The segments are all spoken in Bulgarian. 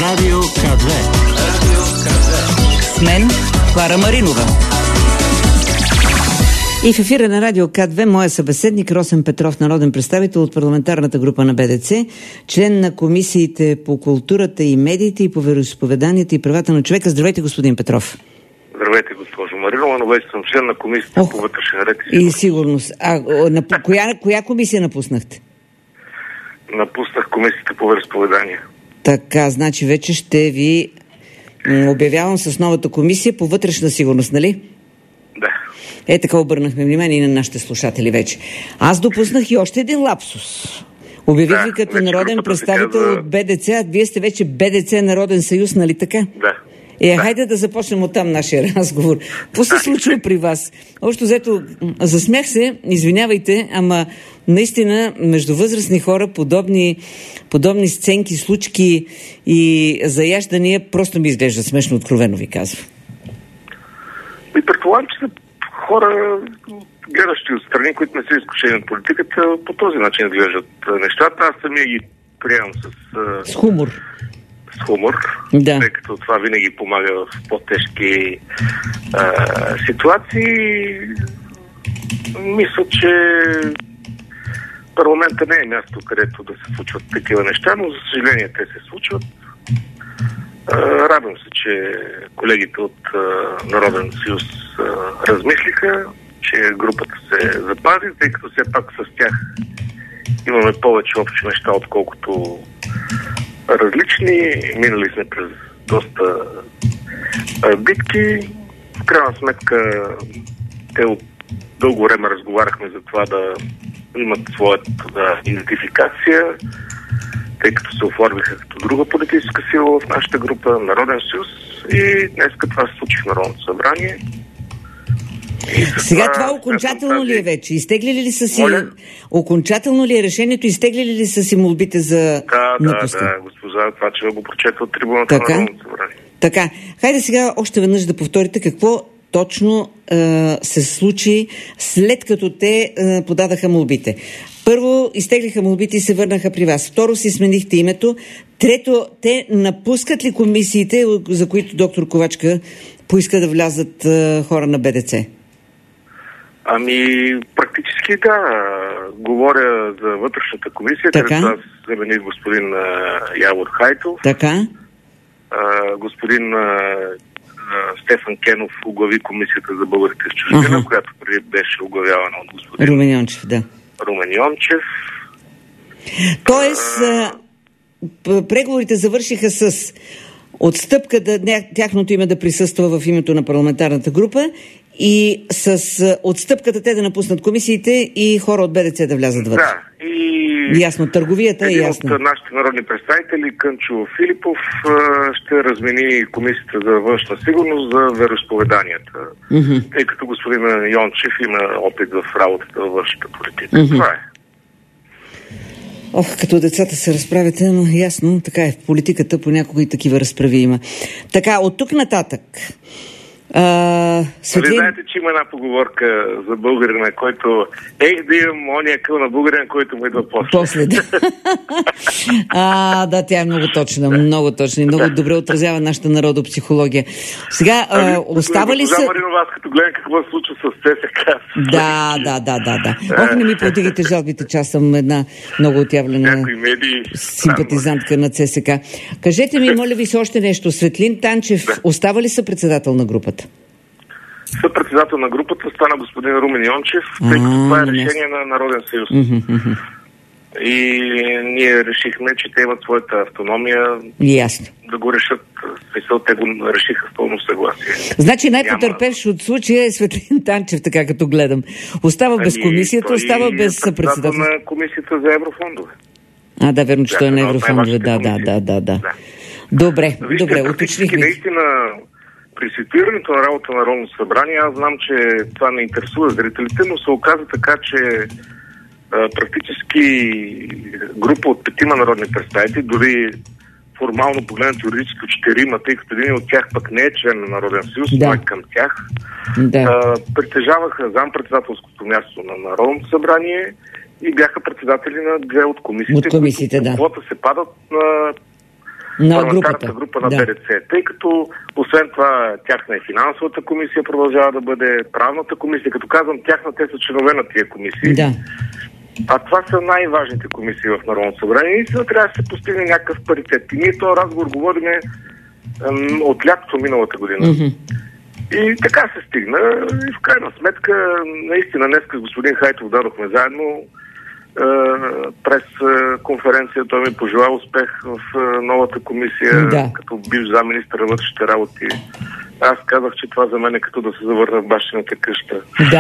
Радио КД. С мен Клара Маринова. И в ефира на Радио К2 моя събеседник Росен Петров, народен представител от парламентарната група на БДЦ, член на комисиите по културата и медиите и по вероизповеданията и правата на човека. Здравейте, господин Петров. Здравейте, госпожо Маринова, но вече съм член на комисията по вътрешен ред и сигурност. Коя комисия напуснахте? Напуснах комисията по вероизповедания. Така, значи вече ще ви обявявам с новата комисия по вътрешна сигурност, нали? Да. Така обърнахме внимание и на нашите слушатели вече. Аз допуснах и още един лапсус. Обявих ви като народен представител от БДЦ, а вие сте вече БДЦ Народен съюз, нали така? Да. Хайде да започнем оттам нашия разговор. Какво се случва при вас? Общо взето, засмях се, извинявайте, ама наистина между възрастни хора подобни сценки, случки и заяждания просто ми изглежда смешно, откровено ви казвам. И предполагам, че са хора, гледащи от страни, които не са изкушени от политиката, по този начин глеждат нещата. Аз самия ги приемам с хумор. С хумор, да. Тъй като това винаги помага в по-тежки ситуации. Мисля, че парламента не е място, където да се случват такива неща, но за съжаление те се случват. Радвам се, че колегите от Народен съюз размислиха, че групата се запази, тъй като все пак с тях имаме повече общи неща, отколкото различни. Минали сме през доста битки. В крайна сметка те от дълго време разговаряхме за това да имат своята идентификация, тъй като се оформиха като друга политическа сила в нашата група, Народен съюз, и днеска това се случи в Народното събрание. Сега това окончателно ли е вече? Изтеглили ли са си... Окончателно ли е решението? Изтеглили ли са си молбите за напускане? Да, госпожа Твачева го прочета от трибуната на Народното събрание. Така. Хайде сега още веднъж да повторите какво точно се случи след като те подадаха молбите. Първо, изтеглиха молбите и се върнаха при вас. Второ, си сменихте името. Трето, те напускат ли комисиите, за които доктор Ковачка поиска да влязат хора на БДЦ? Практически да. Говоря за вътрешната комисия, където аз замених господин Явор Хайтов. Така. Господин Стефан Кенов оглави комисията за българите в чужбина, която преди беше оглавявана от господин Румен Йончев, да. Румен Йончев. Тоест, преговорите завършиха с отстъпка тяхното име да присъства в името на парламентарната група и с отстъпката те да напуснат комисиите и хора от БДЦ да влязат вътре. Да, и ясно, търговията е ясна. Един от нашите народни представители, Кънчо Филипов, ще размени комисията за външна сигурност за вероизповеданията. Тъй като господин Йончев има опит в работата във външната политика. Това е. Като децата се разправяте, но ясно, така е в политиката, понякога и такива разправи има. Така, от тук нататък. Знаете, че има една поговорка за българина, който да имам ония къл на българина, който му идва после. Да. Да, тя е много точна и много добре отразява нашата народопсихология. Сега, остава ли са... Маринова, аз като гледам какво се случва с ЦСК. Да. Не ми подигате жалбите, че аз съм една много отявлена симпатизантка на ЦСК. Кажете ми, моля ви се, още нещо. Светлин Танчев остава ли съпредседател на групата? Съпредседател на групата стана господин Румен Йончев, тъй като това е решение на Народен съюз. И ние решихме, че те имат своята автономия. Ясно. Да го решат. Те го решиха в пълно съгласие. Значи най-потърпевш от случая е Светлин Танчев, така като гледам. Остава без комисията, остава без съпредседател. На комисията за еврофондове. Да, верно, че той е на еврофондове. Да. Добре, уточнихме. Наистина, при ситуирането на работа на Народното събрание, аз знам, че това не интересува зрителите, но се оказа така, че практически група от 5 народни представители, дори формално погледнато юридически 4, тъй като един от тях пък не е член на Народен съюз, но е към тях, притежаваха зампредседателското място на Народното събрание и бяха председатели на 2 от комисиите. От комисиите, които се падат на парламентарната група на БДЦ, тъй като освен това тяхна и финансовата комисия продължава да бъде, правната комисия, като казвам тяхна, те са членове на тия комисии. Да. А това са най-важните комисии в Народното събрание. И трябва да се постигне някакъв паритет. И ние този разговор говорим от лятото миналата година. Mm-hmm. И така се стигна. И в крайна сметка, наистина, днес с господин Хайтов дадохме заедно през конференция. Той ми пожела успех в новата комисия, като бивш замминистър на вътрешните работи. Аз казах, че това за мен е като да се завърна в бащината къща.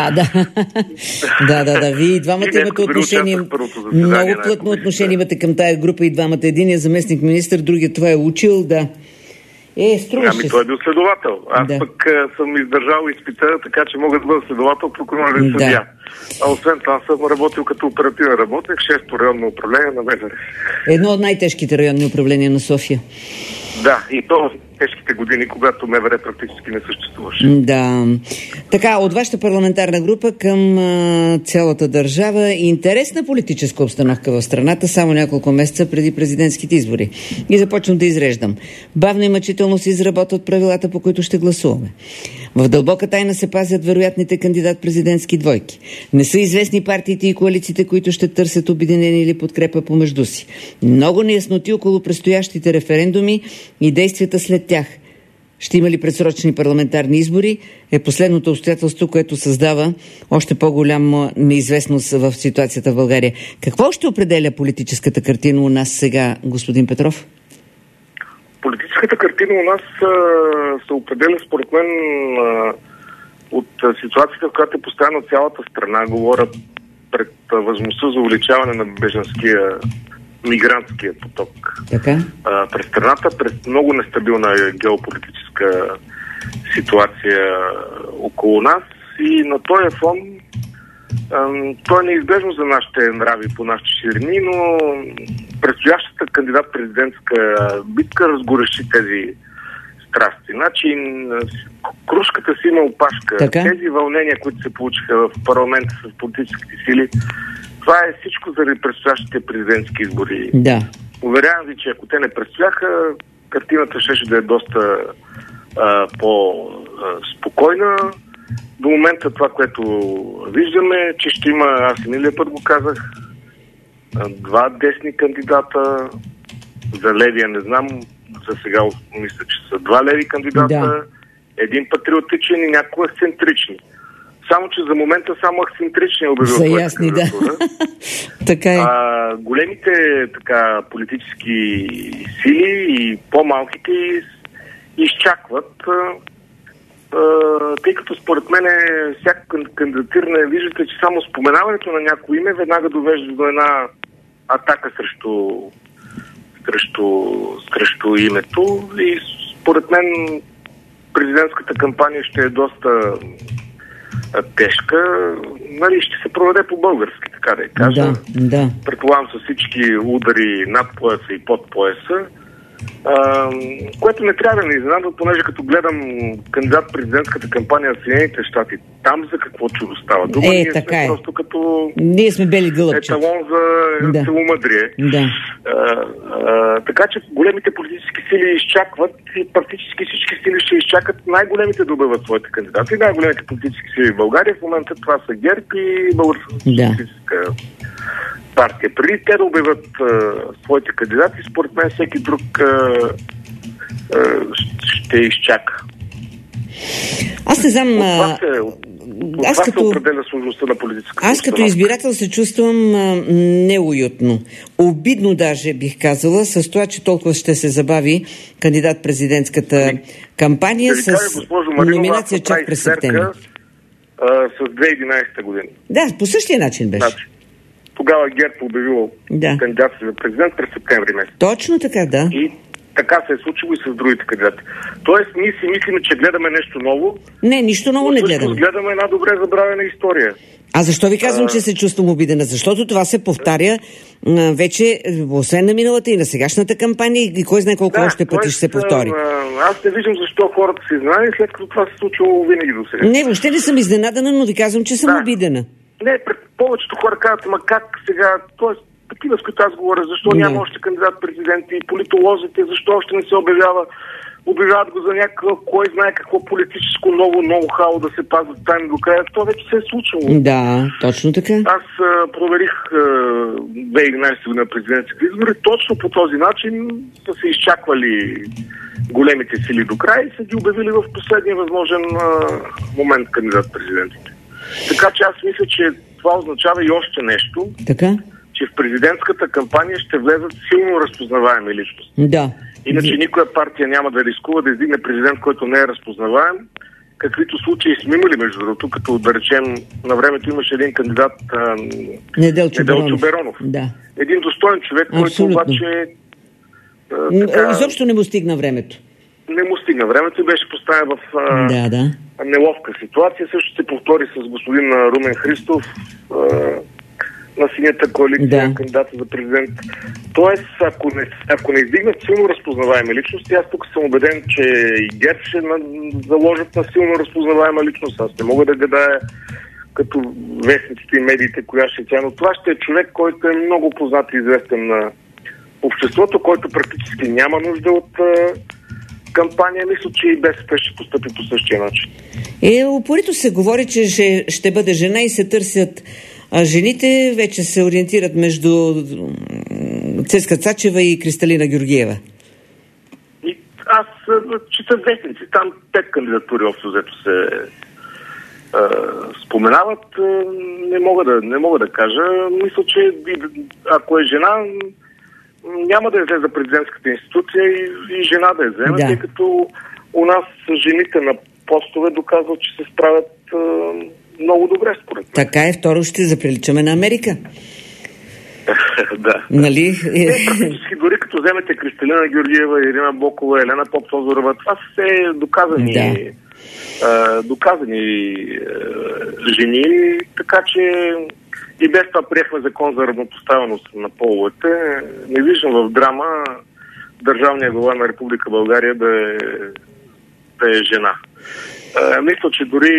Да. Вие и двамата имате отношение, много плътно отношение имате към тая група и двамата. Единият заместник министър, другият това е учил, да. Той е бил следовател. Аз пък съм издържал изпита, така че мога да бъда следовател, прокурор или съдия. А освен това съм работил като оперативен работник, 6-то районно управление на МВР. Едно от най-тежките районни управления на София. Да, и то в тежките години, когато МВР практически не съществуваше. Да. Така, от вашата парламентарна група към цялата държава, интересна политическа обстановка в страната, само няколко месеца преди президентските избори. И започвам да изреждам. Бавно и мъчително се изработват правилата, по които ще гласуваме. В дълбока тайна се пазят вероятните кандидат-президентски двойки. Не са известни партиите и коалициите, които ще търсят обединение или подкрепа помежду си. Много неясноти около предстоящите референдуми и действията след тях. Ще има ли предсрочни парламентарни избори е последното обстоятелство, което създава още по-голяма неизвестност в ситуацията в България. Какво ще определя политическата картина у нас сега, господин Петров? Политическата картина у нас се определя според мен от ситуацията, в която е поставена цялата страна. Говоря пред възможността за увеличаване на бежанския мигрантския поток през страната, през много нестабилна геополитическа ситуация около нас и на този фон то е неизбежно за нашите нрави по нашите ширини, но предстоящата кандидат-президентска битка разгорещи тези страсти. Значи кружката си има опашка. Тези вълнения, които се получиха в парламента с политическите сили, това е всичко заради предстоящите президентски избори. Да. Уверявам ви, че ако те не предстояха, картината ще да е доста по-спокойна. До момента това, което виждаме, че ще има, аз и миналия път го казах, 2 десни кандидата, за левия не знам, за сега мисля, че са 2 леви кандидата, един патриотичен и някои ексцентрични. Само, че за момента само ексцентрични е обявил своята кандидатура. Така е. Големите политически сили и по-малките изчакват, тъй като според мен всяко кандидатиране, виждате, че само споменаването на някое име веднага довежда до една атака срещу името и според мен президентската кампания ще е доста тежка. Ще се проведе по-български, така да я кажа. Да. Предполагам с всички удари над пояса и под пояса. Което не трябва да ни изненадва, понеже като гледам кандидат-президентската кампания в Съединените щати, там за какво чудо става дума. Ние така сме е. Просто като ние сме бели гълъбчета. Еталон за целомъдрие. Да. Така че големите политически сили изчакват и практически всички сили ще изчакат най-големите да обявят своите кандидати. Най-големите политически сили в България в момента това са ГЕРБ и Българската социалистическа партия. Преди те да обявят своите кандидати, според мен всеки друг ще изчака. Аз не знам... Това се определя сложността на политическата Аз като избирател се чувствам неуютно. Обидно даже бих казала с това, че толкова ще се забави кандидат-президентската кампания с номинация чак през септември. С 2011 година. Да, по същия начин беше. Тогава ГЕРБ обявило кандидат за президент през септември месец. Точно така, да. И така се е случило и с другите кандидати. Тоест, ние си мислим, че гледаме нещо ново. Не, нищо ново не гледаме. Гледаме една добре забравена история. А защо ви казвам, че се чувствам обидена? Защото това се повтаря вече, освен на миналата и на сегашната кампания и кой знае колко още пъти ще се повтори. Аз не виждам защо хората се изненадани, след като това се случило винаги до сега. Не, въобще не съм изненадана, но ви казвам, че съм обидена. Не, повечето хора казват, ма как сега, такива, с които аз говоря, защо няма още кандидат-президент и политолозите, защо още не се обявяват го за някакъв, кой знае какво политическо ново ноу-хау да се пазят тайно до края. Това вече се е случило. Да, точно така. Аз проверих 2011 година президентските избори. Точно по този начин са се изчаквали големите сили до края и са ги обявили в последния възможен момент кандидат-президентите. Така че аз мисля, че това означава и още нещо. Така? Че в президентската кампания ще влезат силно разпознаваеми личности. Да. Иначе никоя партия няма да рискува да издигне президент, който не е разпознаваем. Каквито случаи сме имали, между другото, като да речем, на времето имаше един кандидат Неделчо Беронов. Да. Един достоен човек, абсолютно. който обаче... изобщо не му стигна времето. Не му стигна времето и беше поставен в неловка ситуация. Също се повтори с господин Румен Христов на синята коалиция, кандидата за президент. Тоест, ако не издигнат силно разпознаваеми личности, аз тук съм убеден, че и ГЕРБ ще заложат на силно разпознаваема личност. Аз не мога да гадая като вестниците и медиите, коя ще тя, но това ще е човек, който е много познат и известен на обществото, който практически няма нужда от кампания. Мисля, че и БСП ще постъпи по същия начин. Упорито се говори, че ще бъде жена и се търсят жените, вече се ориентират между Цецка Цачева и Кристалина Георгиева. И аз читам вестници. Там 5 кандидатури общо взето се споменават. Не мога да кажа. Мисля, че ако е жена, няма да излезе за президентската институция и жена да я вземе, тъй като у нас жените на постове доказват, че се справят много добре, според мен. Така е, второ ще заприличаме на Америка. Да. Нали? Практически дори като вземете Кристалина Георгиева, Ирина Бокова, Елена Поп-Тодорова, това са все доказани жени, така че и без това приехме закон за равнопоставеност на половете. Не виждам в драма държавния глава на Република България да е жена. Мисля, че дори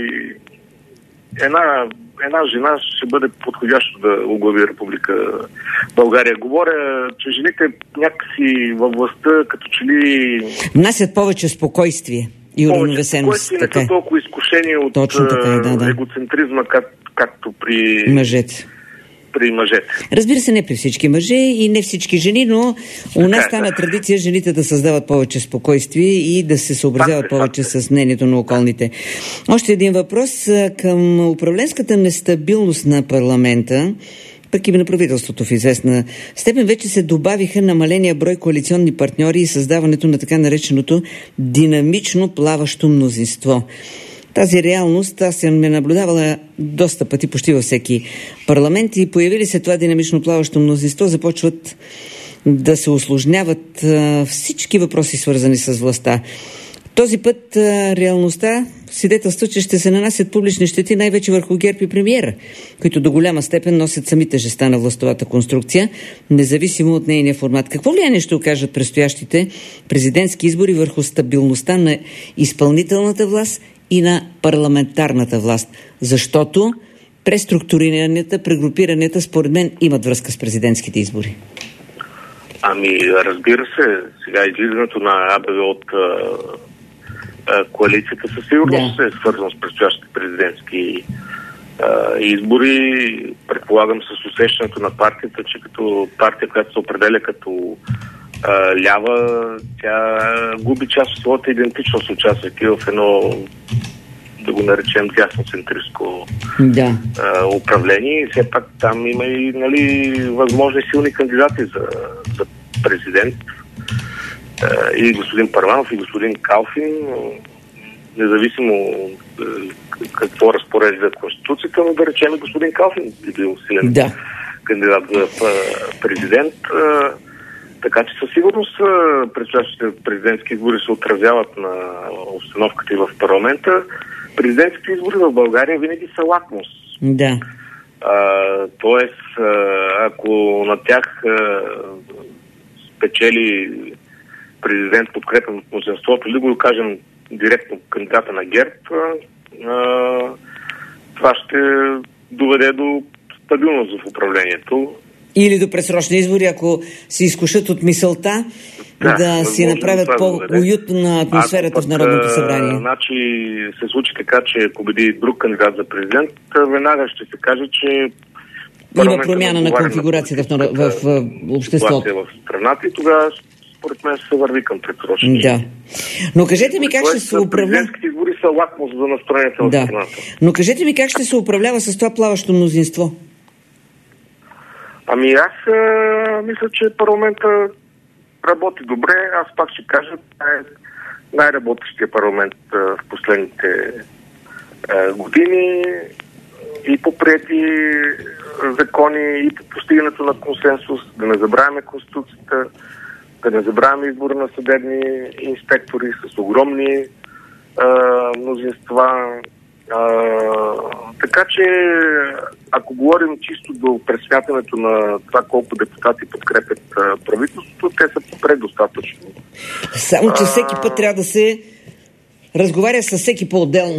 една жена ще бъде подходящо да оглави Република България. Говоря, че жените някакси във властта като че ли внасят повече спокойствие и уравновесеност. Не са толкова изкушени от егоцентризма, както при мъжете. Разбира се, не при всички мъже и не всички жени, но у нас стана традиция жените да създават повече спокойствие и да се съобразяват повече с мнението на околните. Още един въпрос към управленската нестабилност на парламента, пък и на правителството в известна степен. Вече се добавиха намаления брой коалиционни партньори и създаването на така нареченото динамично плаващо мнозинство. Тази реалност аз съм наблюдавала доста пъти, почти във всеки парламент, и появили се това динамично плаващо мнозинство, започват да се усложняват всички въпроси, свързани с властта. Този път реалността свидетелства, че ще се нанасят публични щети най-вече върху ГЕРБ и премиера, които до голяма степен носят самите жеста на властовата конструкция, независимо от нейния формат. Какво влияние ще окажат предстоящите президентски избори върху стабилността на изпълнителната власт и на парламентарната власт? Защото преструктурирането, прегрупиранията, според мен, имат връзка с президентските избори. Разбира се, сега излизането на АБВ от коалицията със сигурност е свързано с предстоящите президентски избори. Предполагам с усещането на партията, че като партия, която се определя като лява, тя губи част от своята идентичност, участвайки в едно, да го наречем, дясноцентристко управление. И все пак там има и възможни силни кандидати за президент. И господин Първанов, и господин Калфин, независимо какво разпорежда Конституцията, но да речем господин Калфин би бил силен кандидат за президент. Така че със сигурност предстоящите президентски избори се отразяват на обстановката и в парламента. Президентските избори в България винаги са лакмус. Да. Тоест, ако на тях спечели президент подкрепен от мнозинството, или го кажем директно кандидата на ГЕРБ, това ще доведе до стабилност в управлението Или до предсрочни избори, ако се изкушат от мисълта да си направят по-уютна атмосферата в Народното събрание. Значи се случи така, че победи друг кандидат за президент, веднага ще се каже, че има промяна на конфигурацията в обществото. В страната и тогава според мен ще се върви към предсрочни. Да. Но кажете ми как ще се управлява... Президентските избори са лакмус за настроението в страната. Но кажете ми как ще се управлява с това плаващо мнозинство? Ами аз мисля, че парламента работи добре. Аз пак ще кажа, това е най-работещия парламент в последните години и по приети закони, и по постигането на консенсус. Да не забравяме Конституцията, да не забравяме избора на съдебни инспектори с огромни мнозинства. Така че, ако говорим чисто до пресмятането на това колко депутати подкрепят правителството, те са предостатъчно. Само, че всеки път трябва да се разговаря с всеки по-отделно.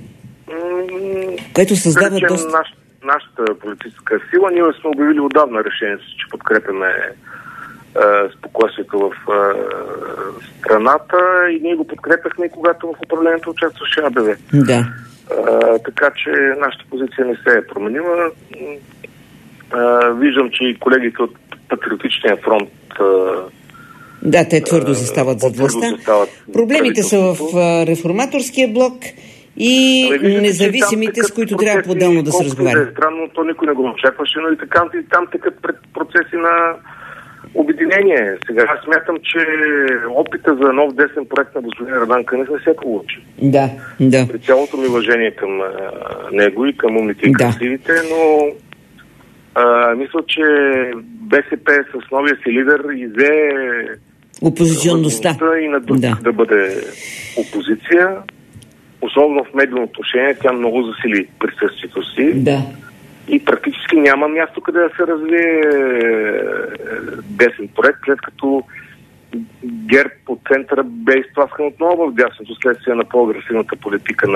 Което създава доста... Нашата политическа сила, ние сме обявили отдавна решението, че подкрепяме спокойствието в страната и ние го подкрепяхме, когато в управлението участваше АБВ. Да. Така че нашата позиция не се е променила. Виждам, че и колегите от Патриотичния фронт да, те твърдо застават зад властта. Проблемите са в Реформаторския блок и независимите, с които трябва по-отделно да се разговаря. Странно, то никой не го очакваше, но и там текат процеси на обединение. Сега аз смятам, че опита за нов десен проект на господин Радан Кънев не се получи. Да. При цялото ми уважение към него и към умните и красивите, но мисля, че БСП с новия си лидер изе опозиционността и на друг да бъде опозиция. Особено в медийно отношение, тя много засили присъствието си. Да. И практически няма място къде да се развие десен проект, след като ГЕРБ от центъра бе изтласкан отново в дясното следствие на по-агресивната политика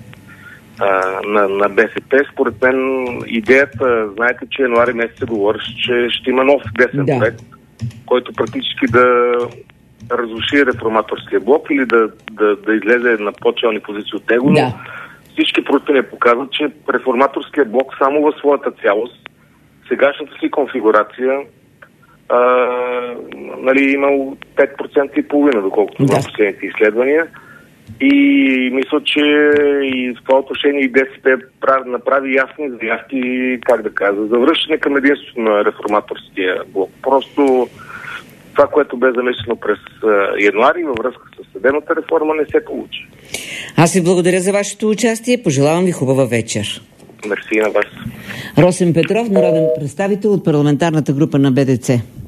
на БСП. Според мен идеята, знаете, че януари месец се говореше, че ще има нов десен проект, който практически да разруши реформаторския блок или да излезе на по-челни позиции от него. Но всички проучвания показват, че реформаторския блок само в своята цялост, сегашната си конфигурация, имал 5% и половина, доколкото на последните изследвания. И мисля, че и в това отношение и БСП направи ясни заявки, за връщане към единството на реформаторския блок. Просто това, което бе замислено през януари във връзка с съдебната реформа, не се получи. Аз ви благодаря за вашето участие. Пожелавам ви хубава вечер. Мерси на вас. Росен Петров, народен представител от парламентарната група на БДЦ.